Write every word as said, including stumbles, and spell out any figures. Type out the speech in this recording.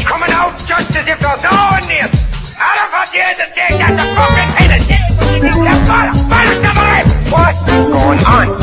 coming out just as if there's no one near. Out of the end of the day, that's a fucking hidden. What's going on?